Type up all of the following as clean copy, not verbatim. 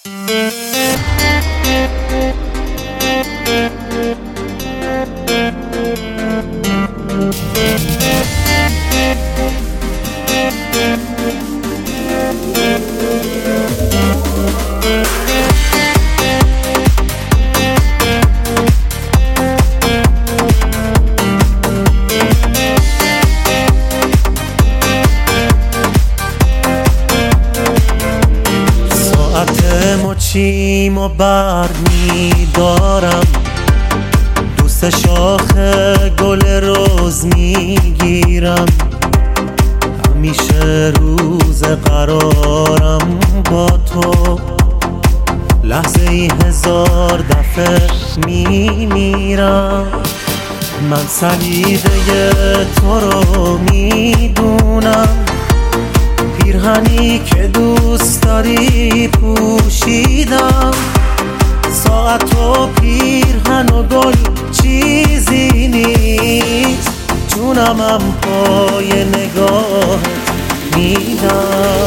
مچیم و برد می‌دارم، دوست شاخ گل روز میگیرم، همیشه روز قرارم با تو، لحظه ای هزار دفعه میمیرم. من سلیقه تو رو میدونم، پیرهنی که دوست داری پوشیدم، ساعت و پیرهن و گل چیزی نیست، جونمم پای نگاهت میدم.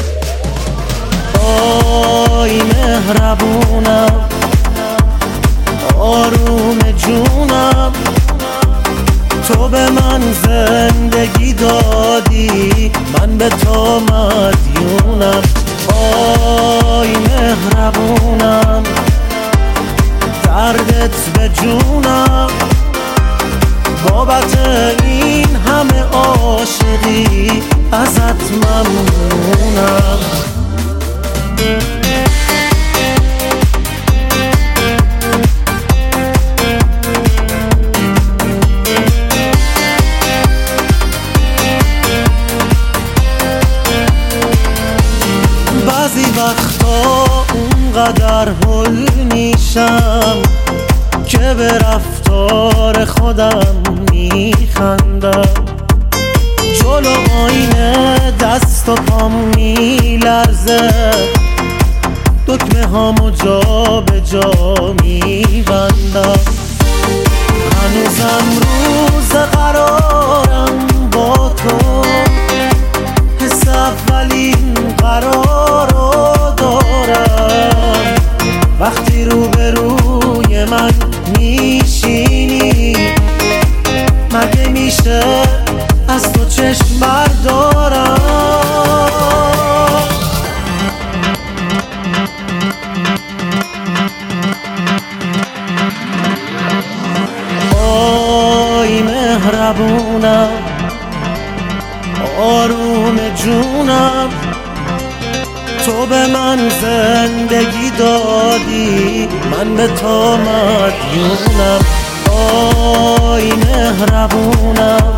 آی مهربونم، آروم جونم، تو به من زندگی دادی، من به تو مدیونم. آی مهربونم، دردت به جونم، بابت این همه عاشقی ازت ممنونم. بعضی وقتا اونقدر هل میشم که به رفتار خودم میخندم، جلو آینه دست و پام میلرزه، دکمه هامو جا به جا میبندم، هنوزم روز قرارم با تو، حس اولین قرار رو دارم، وقتی روبروی من میشینی مگه میشه از تو چشم بردارم. آی مهربونم، آروم جونم، تو به من زندگی دادی، من به تو مدیونم. آی مهربونم،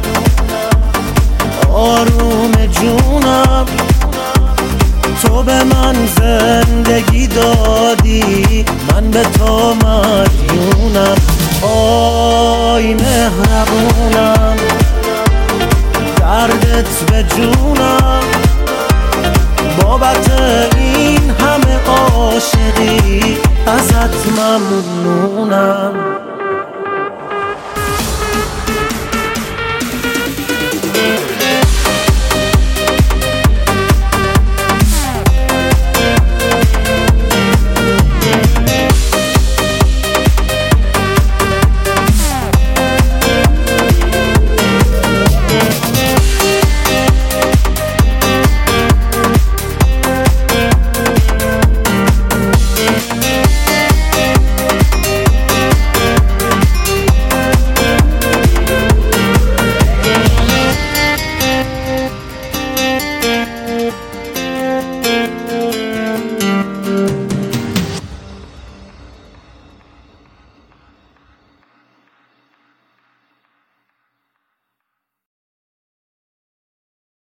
آروم جونم، تو به من زندگی دادی، من به تو مدیونم. آی مهربونم، دردت به جونم، بابت این